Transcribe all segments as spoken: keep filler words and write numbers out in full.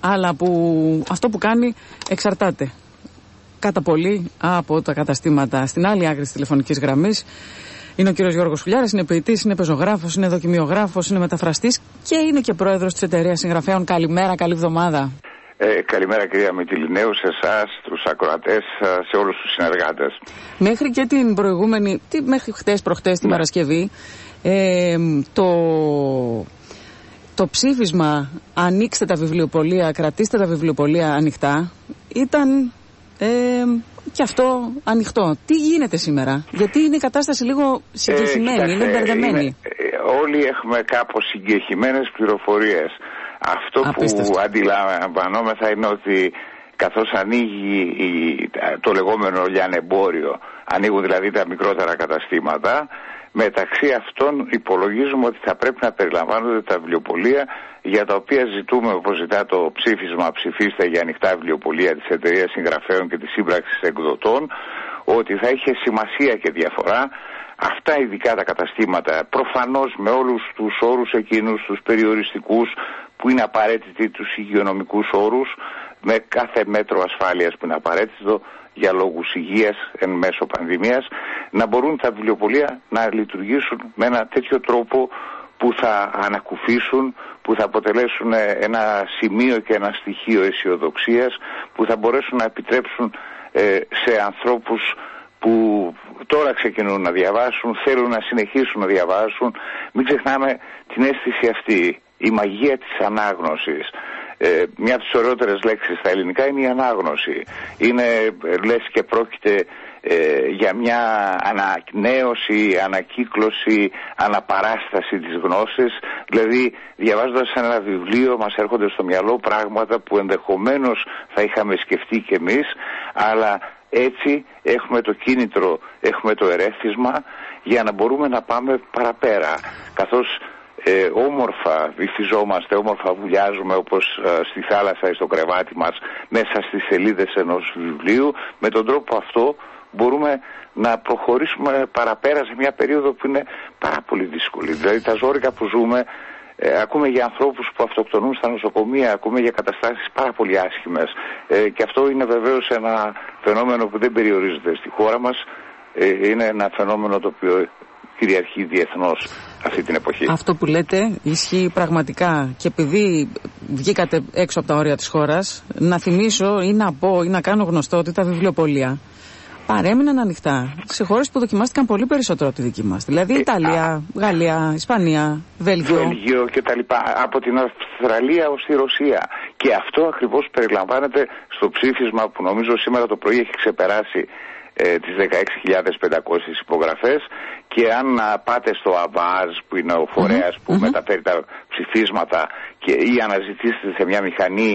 αλλά που αυτό που κάνει εξαρτάται κατά πολύ από τα καταστήματα. Στην άλλη άκρη της τηλεφωνικής γραμμής είναι ο κύριος Γιώργος Χουλιάρας, είναι ποιητής, είναι πεζογράφος, είναι δοκιμιογράφος, είναι μεταφραστής και είναι και πρόεδρος της εταιρείας συγγραφέων. Καλημέρα, καλή εβδομάδα. Ε, καλημέρα κυρία Μητυλινέου, σε εσάς, τους ακροατές, σε όλους τους συνεργάτες. Μέχρι και την προηγούμενη, τι, μέχρι χτες προχτές την ναι. Παρασκευή, ε, το, το ψήφισμα «Ανοίξτε τα βιβλιοπωλεία, κρατήστε τα βιβλιοπωλεία ανοιχτά» ήταν ε, και αυτό ανοιχτό. Τι γίνεται σήμερα, γιατί είναι η κατάσταση λίγο συγκεχημένη, ε, είναι μπερδεμένη. Είναι, όλοι έχουμε κάπως συγκεχημένες πληροφορίες. Αυτό Απίστευτο. Που αντιλαμβανόμεθα είναι ότι καθώς ανοίγει το λεγόμενο λιανεμπόριο, ανοίγουν δηλαδή τα μικρότερα καταστήματα, μεταξύ αυτών υπολογίζουμε ότι θα πρέπει να περιλαμβάνονται τα βιβλιοπωλεία για τα οποία ζητούμε, όπως ζητά το ψήφισμα «Ψηφίστε για ανοιχτά βιβλιοπωλεία» της Εταιρείας Συγγραφέων και της Σύμπραξης Εκδοτών, ότι θα είχε σημασία και διαφορά αυτά ειδικά τα καταστήματα, προφανώς με όλους τους όρους εκείνους, τους περιοριστικούς που είναι απαραίτητοι, τους υγειονομικούς όρους, με κάθε μέτρο ασφάλειας που είναι απαραίτητο για λόγους υγείας εν μέσω πανδημίας, να μπορούν τα βιβλιοπωλεία να λειτουργήσουν με ένα τέτοιο τρόπο που θα ανακουφίσουν, που θα αποτελέσουν ένα σημείο και ένα στοιχείο αισιοδοξίας, που θα μπορέσουν να επιτρέψουν ε, σε ανθρώπους που τώρα ξεκινούν να διαβάσουν, θέλουν να συνεχίσουν να διαβάσουν. Μην ξεχνάμε την αίσθηση αυτή, η μαγεία της ανάγνωσης. Ε, μια από τις ωραιότερες λέξεις στα ελληνικά είναι η ανάγνωση. Είναι, λες και πρόκειται ε, για μια ανανέωση, ανακύκλωση, αναπαράσταση της γνώσης. Δηλαδή, διαβάζοντας ένα βιβλίο μας έρχονται στο μυαλό πράγματα που ενδεχομένως θα είχαμε σκεφτεί κι εμείς, αλλά έτσι έχουμε το κίνητρο, έχουμε το ερέθισμα για να μπορούμε να πάμε παραπέρα. Καθώς ε, όμορφα βυθιζόμαστε, όμορφα βουλιάζουμε όπως ε, στη θάλασσα ή στο κρεβάτι μας μέσα στις σελίδες ενός βιβλίου, με τον τρόπο αυτό μπορούμε να προχωρήσουμε παραπέρα σε μια περίοδο που είναι πάρα πολύ δύσκολη. Δηλαδή τα ζόρικα που ζούμε, Ε, ακούμε για ανθρώπους που αυτοκτονούν στα νοσοκομεία, ακούμε για καταστάσεις πάρα πολύ άσχημες ε, και αυτό είναι βεβαίως ένα φαινόμενο που δεν περιορίζεται στη χώρα μας, ε, είναι ένα φαινόμενο το οποίο κυριαρχεί διεθνώς αυτή την εποχή. Αυτό που λέτε ισχύει πραγματικά και επειδή βγήκατε έξω από τα όρια της χώρας, να θυμίσω ή να πω ή να κάνω γνωστό ότι τα βιβλιοπωλεία παρέμειναν ανοιχτά σε χώρες που δοκιμάστηκαν πολύ περισσότερο από τη δική μας. Δηλαδή ε, Ιταλία, α, Γαλλία, Ισπανία, Βέλγιο. Βέλγιο και τα λοιπά. Από την Αυστραλία ως τη Ρωσία. Και αυτό ακριβώς περιλαμβάνεται στο ψήφισμα που νομίζω σήμερα το πρωί έχει ξεπεράσει ε, τις δεκαέξι χιλιάδες πεντακόσιες υπογραφές. Και αν α, πάτε στο ΑΒΑΖ που είναι ο φορέας mm-hmm. που mm-hmm. μεταφέρει τα ψηφίσματα και, ή αναζητήσετε σε μια μηχανή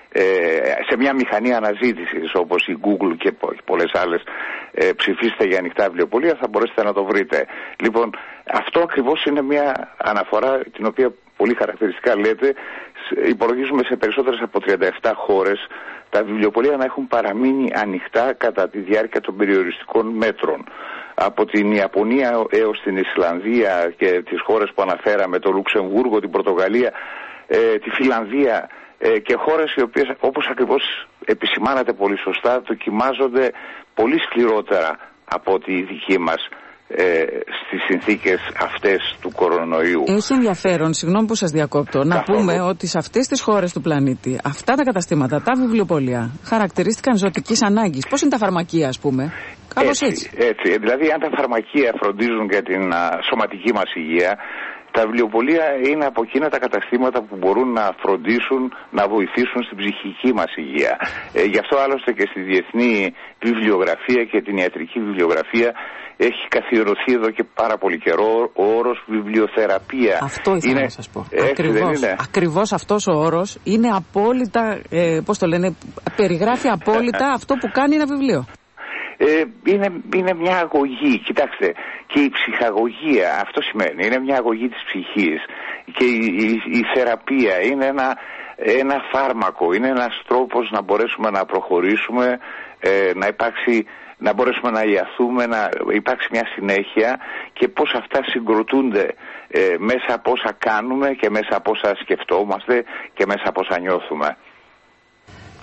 σε μια μηχανή αναζήτησης όπως η Google και πολλές άλλες, ε, ψηφίστε για ανοιχτά βιβλιοπωλεία, θα μπορέσετε να το βρείτε. Λοιπόν, αυτό ακριβώς είναι μια αναφορά την οποία πολύ χαρακτηριστικά λέτε, υπολογίζουμε σε περισσότερες από τριάντα επτά χώρες τα βιβλιοπωλεία να έχουν παραμείνει ανοιχτά κατά τη διάρκεια των περιοριστικών μέτρων. Από την Ιαπωνία έως την Ισλανδία και τις χώρες που αναφέραμε, το Λουξεμβούργο, την Πορτογαλία, ε, τη Φιλανδία, και χώρες οι οποίες, όπως ακριβώς επισημάνατε πολύ σωστά, δοκιμάζονται πολύ σκληρότερα από τη δική μας ε, στις συνθήκες αυτές του κορονοϊού. Έχει ενδιαφέρον, συγγνώμη που σας διακόπτω, να Καθόλου. πούμε ότι σε αυτές τις χώρες του πλανήτη αυτά τα καταστήματα, τα βιβλιοπωλεία, χαρακτηρίστηκαν ζωτικής ανάγκης. Πώς είναι τα φαρμακεία, ας πούμε? Κάπως έτσι. έτσι. έτσι. Δηλαδή, αν τα φαρμακεία φροντίζουν για την α, σωματική μας υγεία, τα βιβλιοπωλεία είναι από εκείνα τα καταστήματα που μπορούν να φροντίσουν, να βοηθήσουν στην ψυχική μας υγεία. Ε, γι' αυτό άλλωστε και στη διεθνή βιβλιογραφία και την ιατρική βιβλιογραφία έχει καθιερωθεί εδώ και πάρα πολύ καιρό ο όρος βιβλιοθεραπεία. Αυτό ήθελα είναι, να σας πω. Έτσι, ακριβώς, ακριβώς αυτός ο όρος είναι απόλυτα, ε, πώς το λένε, περιγράφει απόλυτα αυτό που κάνει ένα βιβλίο. Ε, είναι, είναι μια αγωγή, κοιτάξτε, και η ψυχαγωγία αυτό σημαίνει, είναι μια αγωγή της ψυχής και η, η, η θεραπεία είναι ένα, ένα φάρμακο, είναι ένας τρόπος να μπορέσουμε να προχωρήσουμε, ε, να υπάρξει, να μπορέσουμε να ιαθούμε, να υπάρξει μια συνέχεια και πώς αυτά συγκροτούνται ε, μέσα από όσα κάνουμε και μέσα από όσα σκεφτόμαστε και μέσα από όσα νιώθουμε.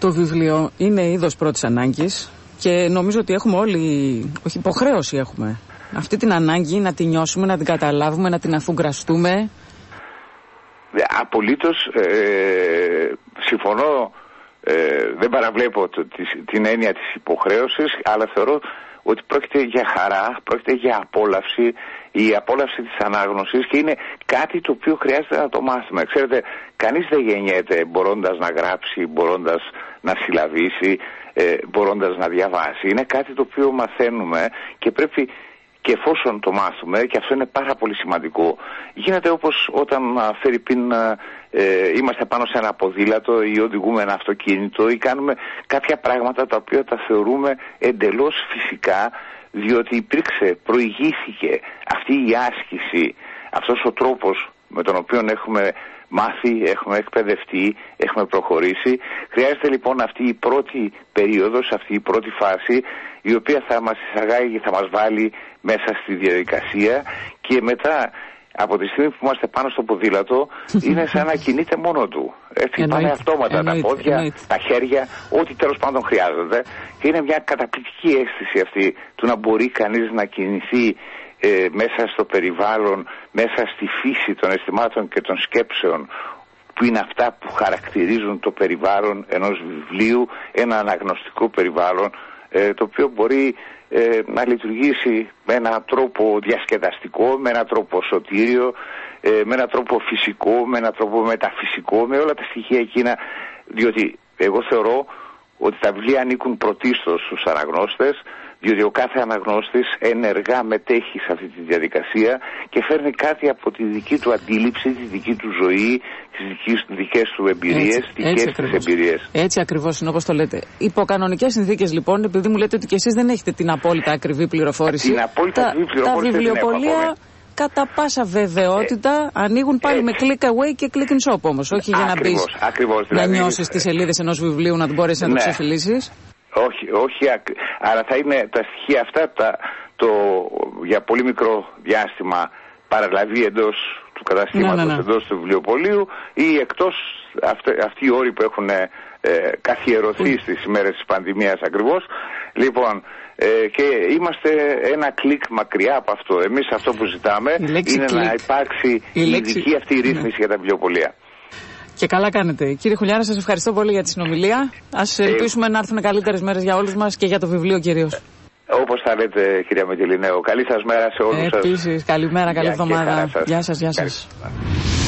Το βιβλίο είναι είδος πρώτης ανάγκης και νομίζω ότι έχουμε όλοι, όχι υποχρέωση έχουμε, αυτή την ανάγκη να την νιώσουμε, να την καταλάβουμε, να την αφουγκραστούμε. Απολύτως ε, συμφωνώ, ε, δεν παραβλέπω το, την έννοια της υποχρέωσης, αλλά θεωρώ ότι πρόκειται για χαρά, πρόκειται για απόλαυση, η απόλαυση της ανάγνωσης, και είναι κάτι το οποίο χρειάζεται να το μάθουμε. Ξέρετε, κανείς δεν γεννιέται μπορώντας να γράψει, μπορώντας να συλλαβήσει, ε, μπορώντας να διαβάσει. Είναι κάτι το οποίο μαθαίνουμε και πρέπει, και εφόσον το μάθουμε, και αυτό είναι πάρα πολύ σημαντικό, γίνεται όπως όταν φέρει πίν, ε, είμαστε πάνω σε ένα ποδήλατο ή οδηγούμε ένα αυτοκίνητο ή κάνουμε κάποια πράγματα τα οποία τα θεωρούμε εντελώς φυσικά, διότι υπήρξε, προηγήθηκε αυτή η άσκηση, αυτός ο τρόπος με τον οποίο έχουμε μάθει, έχουμε εκπαιδευτεί, έχουμε προχωρήσει. Χρειάζεται λοιπόν αυτή η πρώτη περίοδος, αυτή η πρώτη φάση, η οποία θα μας εισαγάγει, θα μας βάλει μέσα στη διαδικασία, και μετά από τη στιγμή που είμαστε πάνω στο ποδήλατο είναι σαν να κινείται μόνο του. Έτσι πάνε αυτόματα εννοείται, τα πόδια, εννοείται. Τα χέρια, ό,τι τέλος πάντων χρειάζεται, και είναι μια καταπληκτική αίσθηση αυτή του να μπορεί κανείς να κινηθεί ε, μέσα στο περιβάλλον, μέσα στη φύση των αισθημάτων και των σκέψεων, που είναι αυτά που χαρακτηρίζουν το περιβάλλον ενός βιβλίου, ένα αναγνωστικό περιβάλλον, ε, το οποίο μπορεί ε, να λειτουργήσει με έναν τρόπο διασκεδαστικό, με έναν τρόπο σωτήριο, ε, με έναν τρόπο φυσικό, με έναν τρόπο μεταφυσικό, με όλα τα στοιχεία εκείνα, διότι εγώ θεωρώ ότι τα βιβλία ανήκουν πρωτίστως στους αναγνώστες, διότι ο κάθε αναγνώστης ενεργά μετέχει σε αυτή τη διαδικασία και φέρνει κάτι από τη δική του αντίληψη, τη δική του ζωή, τις δικές του εμπειρίες, τις δικές της εμπειρίες. Έτσι ακριβώς είναι, όπως το λέτε. Υπό κανονικές συνθήκες λοιπόν, επειδή μου λέτε ότι και εσείς δεν έχετε την απόλυτα ακριβή πληροφόρηση, την απόλυτα τα, ακριβή πληροφόρηση τα βιβλιοπωλεία κατά πάσα βεβαιότητα ε, ανοίγουν πάλι ε, με click away και click in shop όμως, όχι για να μπεις, δηλαδή, να νιώσεις τις σελίδες ενός βιβλίου, να μπορέσεις να ναι. το ξεφυλίσεις. Όχι, όχι, άρα θα είναι τα στοιχεία αυτά τα, το, για πολύ μικρό διάστημα παραλαβή εντός του καταστήματος, ναι, ναι, ναι. εντός του βιβλιοπωλείου, ή εκτός αυτοί, αυτοί οι όροι που έχουν ε, καθιερωθεί mm. στις ημέρες της πανδημίας ακριβώς. Λοιπόν, ε, και είμαστε ένα κλικ μακριά από αυτό. Εμείς αυτό που ζητάμε είναι κλικ. να υπάρξει η, η λέξη... ειδική αυτή η ρύθμιση ναι. για τα βιβλιοπωλεία. Και καλά κάνετε. Κύριε Χουλιάνα, σας ευχαριστώ πολύ για τη συνομιλία. Ας ε, ελπίσουμε να έρθουν καλύτερες μέρες για όλους μας και για το βιβλίο κυρίως. Όπως θα λέτε, κυρία Μεγελινέου. Καλή σας μέρα σε όλους σας. Επίσης, καλημέρα, καλή εβδομάδα. Γεια σας, γεια σας.